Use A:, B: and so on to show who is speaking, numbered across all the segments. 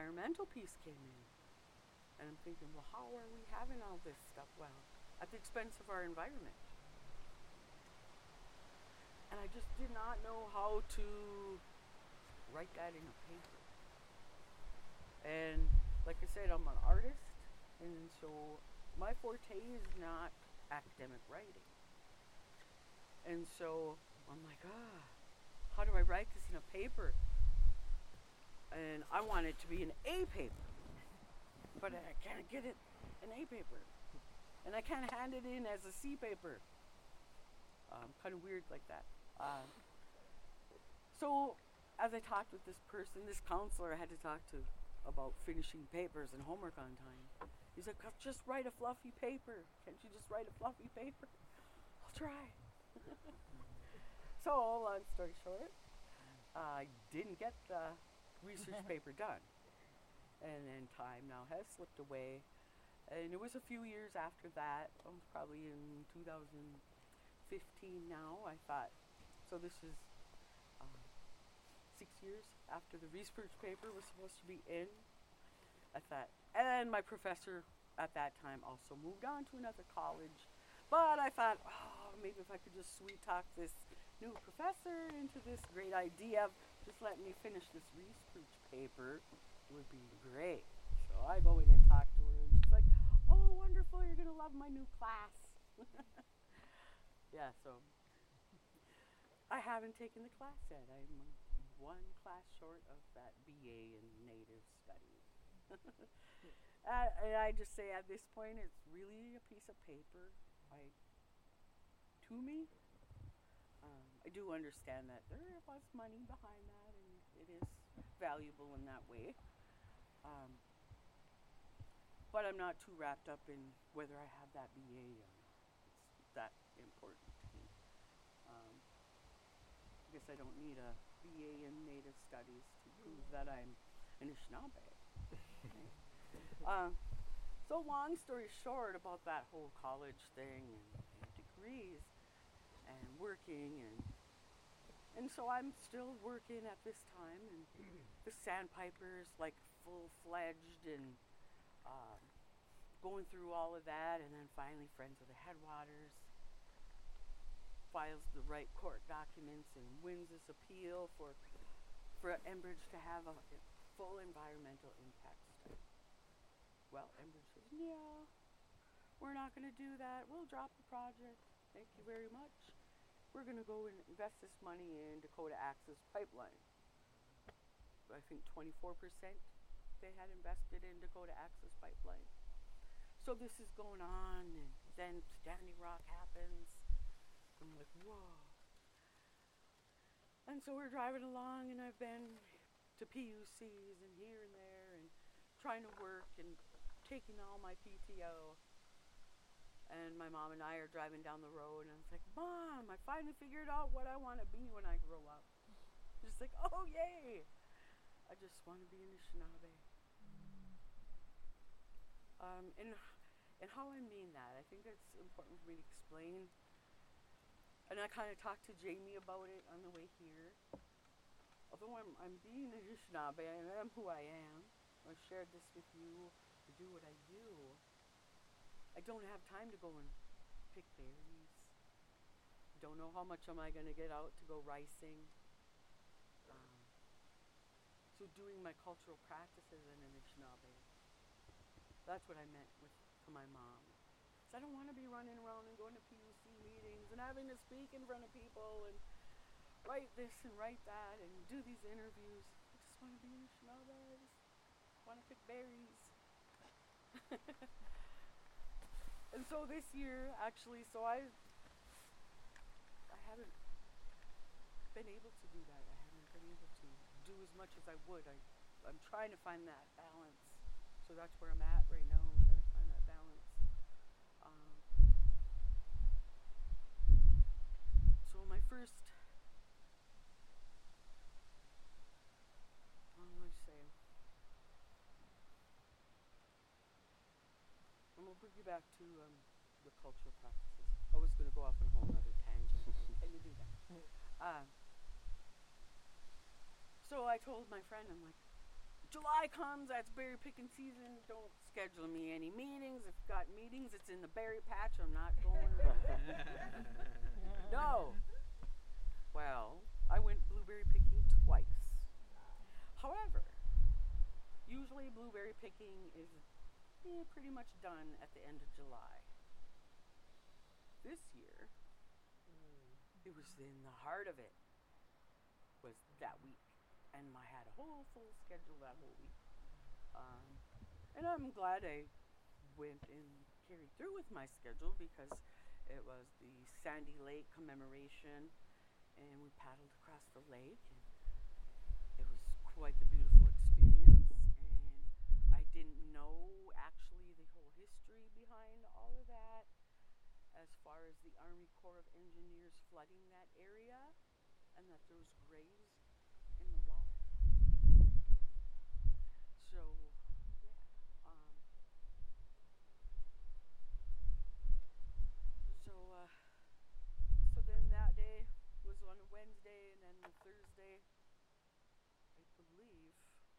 A: environmental piece came in. And I'm thinking, well, how are we having all this stuff? Well, at the expense of our environment. And I just did not know how to write that in a paper. And like I said, I'm an artist, and so my forte is not academic writing. And so I'm like, how do I write this in a paper? And I want it to be an A paper, but I can't get it an A paper. And I can't hand it in as a C paper. Kind of weird like that. So as I talked with this person, this counselor I had to talk to about finishing papers and homework on time. He's like, just write a fluffy paper. Can't you just write a fluffy paper? I'll try. So long story short, I didn't get the research paper done. And then time now has slipped away. And it was a few years after that, probably in 2015 now, I thought, so this is 6 years after the research paper was supposed to be in. I thought, and my professor at that time also moved on to another college. But I thought, maybe if I could just sweet talk this new professor into this great idea of just letting me finish this research paper would be great. So I go in and talk to her, and she's like, oh, wonderful, you're going to love my new class. Yeah, so I haven't taken the class yet. I'm one class short of that BA in Native Studies. And I just say at this point, it's really a piece of paper. To me, I do understand that there was money behind that, and it is valuable in that way. But I'm not too wrapped up in whether I have that BA or not. It's that important to me. I guess I don't need a BA in Native Studies to prove that I'm an Anishinaabe. Okay? So long story short about that whole college thing and degrees and working and so I'm still working at this time, and the Sandpiper's like full-fledged and going through all of that, and then finally Friends of the Headwaters files the right court documents and wins this appeal for Enbridge to have a full environmental impact study. Well, Enbridge says, yeah, we're not going to do that. We'll drop the project. Thank you very much. We're going to go and invest this money in Dakota Access Pipeline. I think 24% they had invested in Dakota Access Pipeline. So this is going on, and then Standing Rock happens. I'm like, whoa. And so we're driving along, and I've been to PUCs and here and there and trying to work and taking all my PTO. And my mom and I are driving down the road, and I was like, Mom, I finally figured out what I want to be when I grow up. Just like, oh, yay. I just want to be an Anishinaabe. And how I mean that, I think it's important for me to explain. And I kind of talked to Jamie about it on the way here. Although I'm being an Anishinaabe, I am who I am. I've shared this with you to do what I do. I don't have time to go and pick berries. Don't know how much am I going to get out to go ricing. So doing my cultural practices in Anishinaabe. That's what I meant to my mom. So I don't want to be running around and going to PUC meetings and having to speak in front of people and write this and write that and do these interviews. I just want to be Anishinaabe. I just want to pick berries. And so this year, actually, so I haven't been able to do that. I haven't been able to do as much as I would. I'm trying to find that balance. So that's where I'm at right now. I'm trying to find that balance. So my first, what do I say? I'm going to bring you back to the cultural practices. I was going to go off on a whole other tangent. Can you do that? So I told my friend, I'm like, July comes, that's berry picking season. Don't schedule me any meetings. If you've got meetings, it's in the berry patch. I'm not going. No. Well, I went blueberry picking twice. However, usually blueberry picking is pretty much done at the end of July. This year, it was in the heart of it, was that week. And I had a whole full schedule that whole week. And I'm glad I went and carried through with my schedule because it was the Sandy Lake commemoration, and we paddled across the lake, and it was quite the beautiful experience. And I didn't know actually the whole history behind all of that, as far as the Army Corps of Engineers flooding that area, and that there was graves in the water. So, yeah. So then that day was on a Wednesday, and then the Thursday, I believe.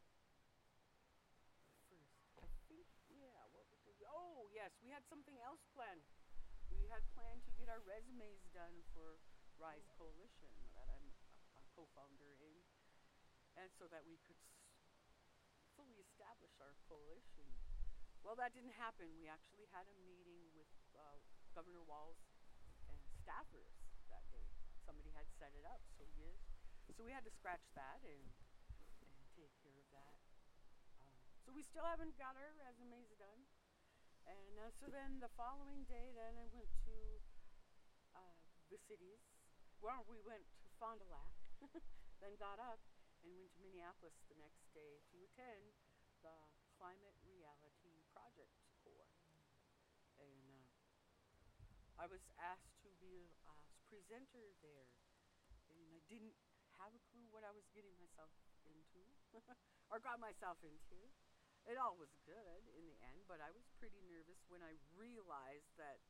A: What did we? Oh, yes, we had something else planned. We had planned to get our resumes done for Rise Coalition that I'm a co-founder in, and so that we could fully establish our coalition. Well, that didn't happen. We actually had a meeting with Governor Walz and staffers that day. Somebody had set it up, so we had to scratch that and take care of that. So we still haven't got our resumes done. And so then the following day, then I went to the cities. Well, we went to Fond du Lac, then got up and went to Minneapolis the next day to attend the Climate Reality Project Corps. And I was asked to be a presenter there. And I didn't have a clue what I was getting myself into or got myself into. It all was good in the end, but I was pretty nervous when I realized that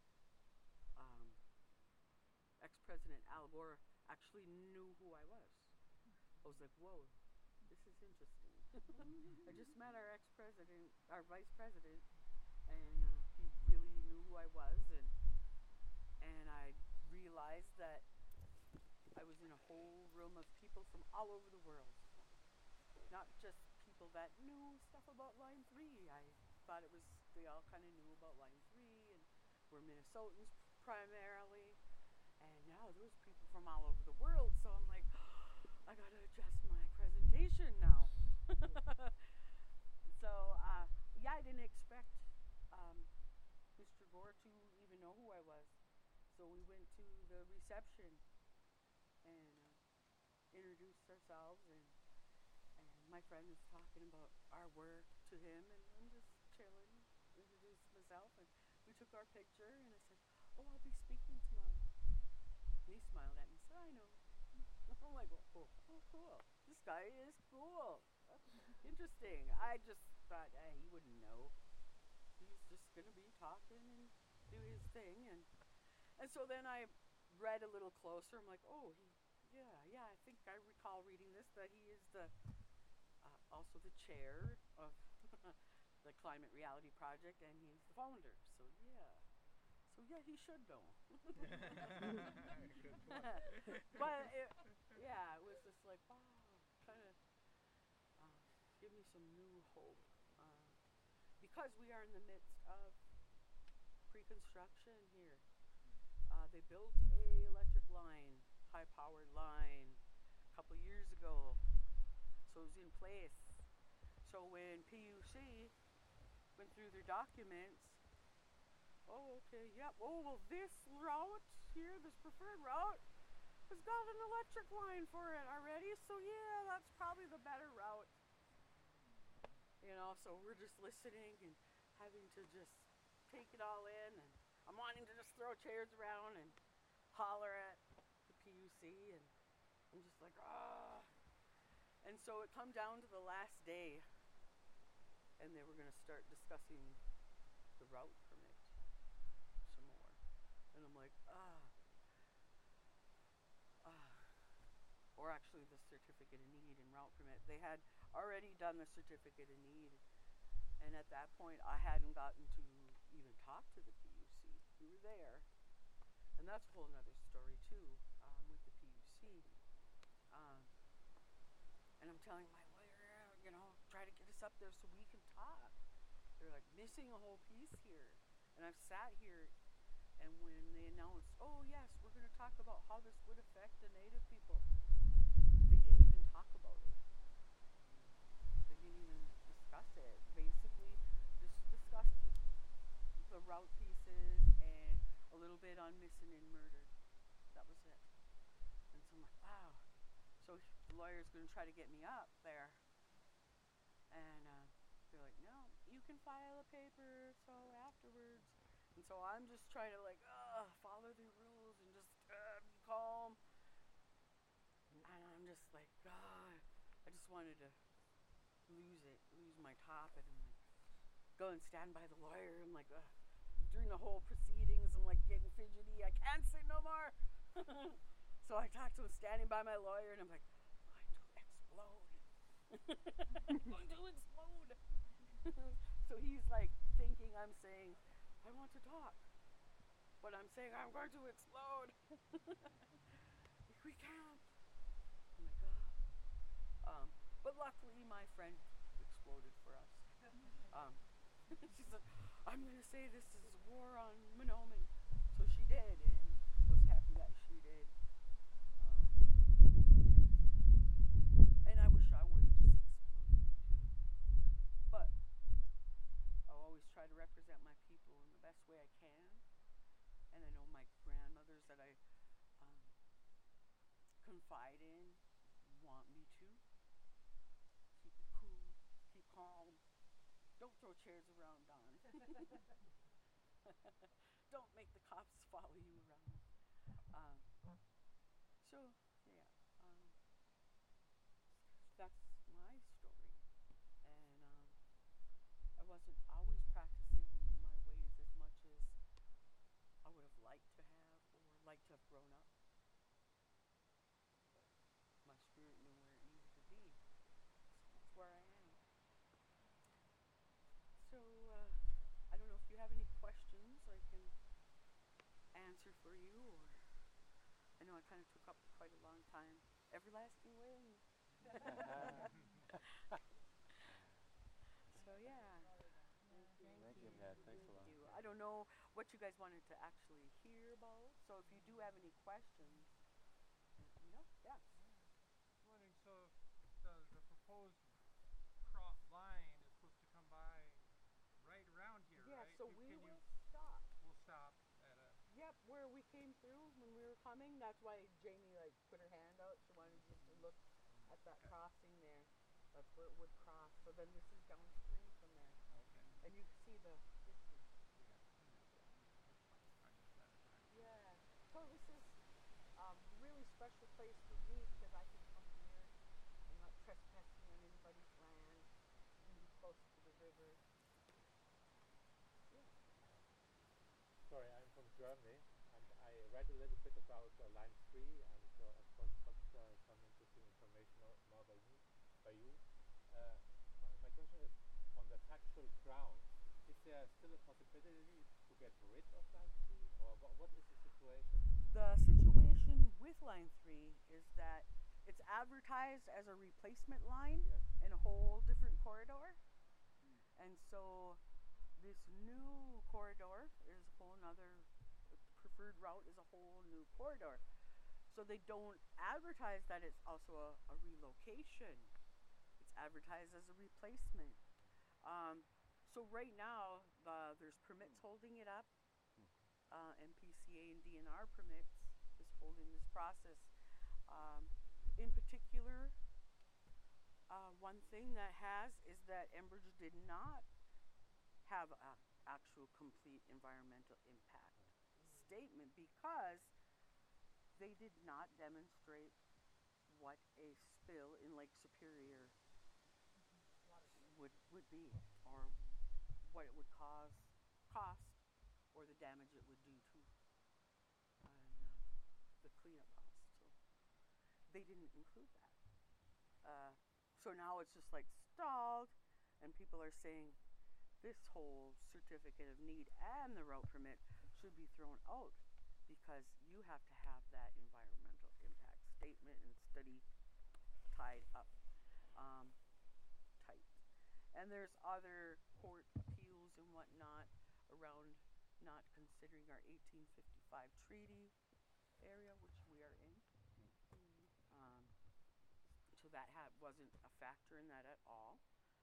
A: ex-President Al Gore actually knew who I was. I was like, whoa, this is interesting. I just met our ex-president, our vice president, and he really knew who I was, and I realized that I was in a whole room of people from all over the world, not just people that knew stuff about Line 3. I thought they all kind of knew about Line 3 and were Minnesotans primarily, and now there was people from all over the world, so I'm like, I gotta adjust my presentation now. So, yeah, I didn't expect Mr. Gore to even know who I was. So we went to the reception and introduced ourselves, and my friend was talking about our work to him, and I'm just chilling, introduced myself, and we took our picture, and I said, oh, I'll be speaking tomorrow. And he smiled at me and said, I know. I'm like, oh, cool. This guy is cool. Interesting. I just thought, he wouldn't know. He's just going to be talking and do his thing. And so then I read a little closer. I'm like, oh, I think I recall reading this, that he is also the chair of the Climate Reality Project, and he's the founder. So yeah, he should know. But it was just like, wow, kind of give me some new hope. Because we are in the midst of pre-construction here. They built a electric line, high-powered line, a couple years ago. So it was in place. So when PUC went through their documents, this route here, this preferred route, has got an electric line for it already, so yeah, that's probably the better route. So we're just listening and having to just take it all in, and I'm wanting to just throw chairs around and holler at the PUC, and I'm just like, ah. And so it come down to the last day, and they were going to start discussing the route permit some more. And I'm like, or actually the certificate of need and route permit. They had already done the certificate of need, and at that point, I hadn't gotten to even talk to the PUC. We were there, and that's a whole nother story too, with the PUC. Um, and I'm telling my lawyer, try to get us up there so we can talk. They're like missing a whole piece here, and I've sat here, and when they announced, oh yes, we're going to talk about how this would affect the Native people, they didn't even talk about it. They didn't even discuss it. Basically, just discussed the route pieces and a little bit on missing and murdered. That was it. And so I'm like, wow. So the lawyer's going to try to get me up there. And they're like, no, you can file a paper so afterwards. And so I'm just trying to follow the rules and just be calm. And I'm just like, I just wanted to lose my top. And I'm like, go and stand by the lawyer. I'm like, during the whole proceedings, I'm like getting fidgety. I can't sit no more. So I talked to him standing by my lawyer, and I'm like, I'm going to explode. I'm going to explode. So he's like thinking I'm saying, I want to talk. But I'm saying I'm going to explode. We can't. I'm like, but luckily my friend exploded for us. She said, I'm going to say this is war on Mahnomen. So she did, and was happy that she did. And I wish I would have just exploded too. But I always try to represent my people in the best way I can. And I know my grandmothers that I confide in want me to. Keep it cool, keep calm. Don't throw chairs around, Don. Don't make the cops follow you around. So, yeah, that's my story. And I wasn't always practicing my ways as much as I would have liked to have or liked to have grown up. But my spirit knew where it needed to be. So that's where I am. So, I don't know if you have any questions I can answer for you, or I know I kind of took up quite a long time. Everlasting Wing. So yeah.
B: Thank you, Pat. Thanks a lot.
A: Thank you. I don't know what you guys wanted to actually hear about. So if you do have any questions, yes.
C: Wondering, so the proposed line is supposed to come by right around here,
A: Yeah,
C: right?
A: so we will stop.
C: We'll stop at a.
A: Yep, where we came through when we were coming. That's why Jamie put her hand out. She wanted just to look at that crossing there. That's where it would cross. So then this is downstream from there.
C: Okay.
A: And you can see the distance.
C: Yeah. That's fine. I missed that time.
A: Yeah. So this is a really special place for me because I can come here. I'm not trespassing on anybody's land. I can be close to the river. Yeah.
B: Sorry, I'm from Germany, and I read a little bit about Line 3, and of course got some interesting information now by you. My question is, on the factual grounds, is there still a possibility to get rid of Line 3, or what is the situation?
A: The situation with Line 3 is that it's advertised as a replacement line in a whole different corridor. And so this new corridor is a whole nother, preferred route is a whole new corridor. So they don't advertise that it's also a relocation. It's advertised as a replacement. So right now, there's permits holding it up. MPCA and DNR permits is holding this process. In particular, one thing that is that Enbridge did not have an actual complete environmental impact statement because they did not demonstrate what a spill in Lake Superior would be, or what it would cost, or the damage it would do to the cleanup costs. So they didn't include that. So now it's just like stalled, and people are saying this whole certificate of need and the route permit should be thrown out because you have to have that environmental impact statement and study tied up tight. And there's other court appeals and whatnot around not considering our 1855 treaty area, which we are in. So that wasn't a factor in that at all.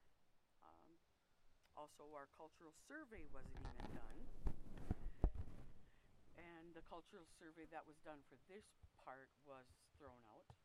A: Also, our cultural survey wasn't even done. And the cultural survey that was done for this part was thrown out.